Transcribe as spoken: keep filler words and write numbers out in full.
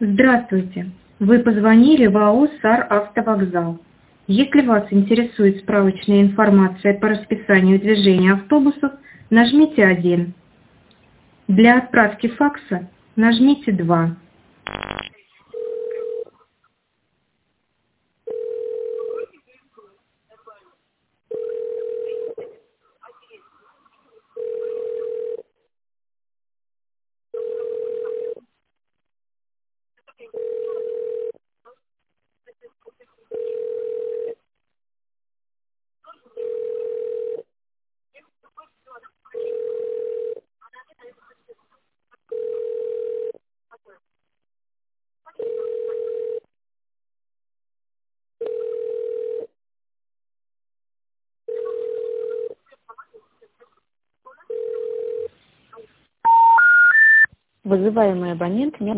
Здравствуйте! Вы позвонили в АО «Саравтовокзал». Если вас интересует справочная информация по расписанию движения автобусов, нажмите один. Для отправки факса нажмите два. Вызываемый абонент не